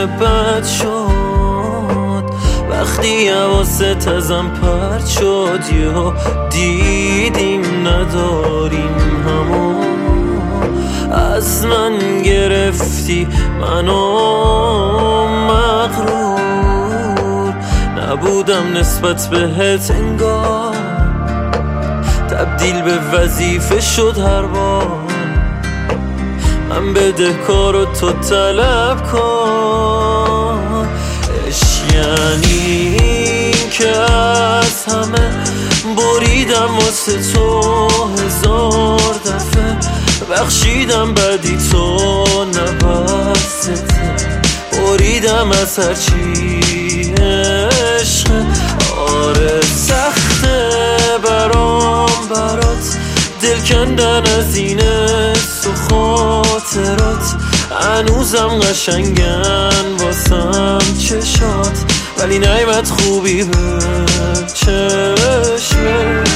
بد شد وقتی حواست ازم پرت شد. یهو دیدیم نداریم همو، از من گرفتی منو مغرور. نبودم نسبت بهت انگار، تبدیل به وظیفه شد هر بار. من بدهکار و تو طلب کن. یعنی این که از همه بریدم واسه تو 1000 دفعه، بخشیدم بدی تو نبسته، بریدم از هرچی عشق. آره سخته برام برات دل کندن از این حس و خاطرات. هنوزم قشنگن واسم چشات، ولی نیمت خوبی به چشمه.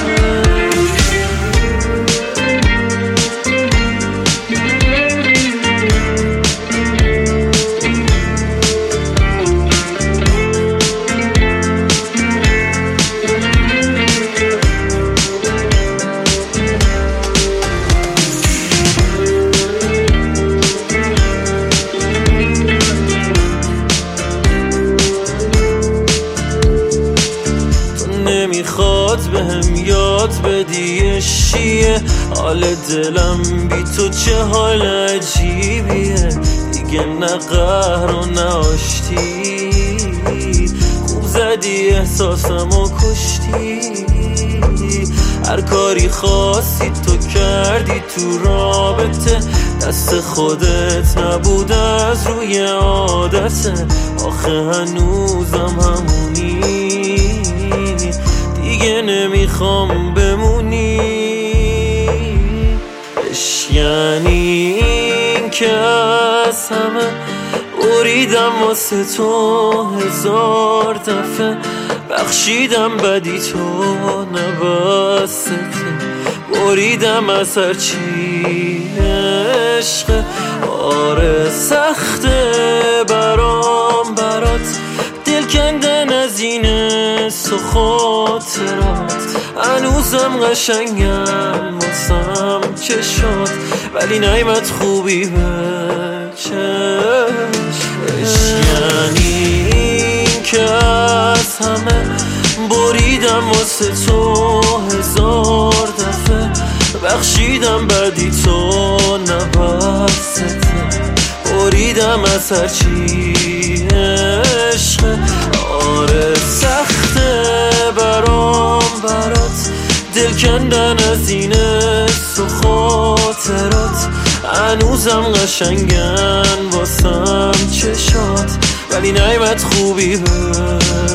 نمیخواد بهم یاد بدی چیه حال دلم بی تو، چه حال عجیبیه. دیگه نه قهر و نه آشتی، خوب زدی احساسم و کشتی. هر کاری خواستی تو کردی تو رابطه، دست خودت نبود از روی عادته. آخه هنوزم همونی، دیگه نمیخوام بمونی. یعنی این که از همه بریدم واسه تو 1000 دفعه، بخشیدم بدی تو نبسته، بریدم از هرچی عشق. آره سخته برام برات دل کندن از این حس و خاطرات. هنوزم قشنگن واسم چشات، ولی نیمت خوبی به چشم. یعنی این که از همه بریدم واسه تو 1000 دفعه، بخشیدم بدی تو نبسته، بریدم از هرچی عشق. آره سخته برام برات دل کندن از این حس و خاطرات. هنوزم قشنگن واسم چشات، ولی نیمت خوبی به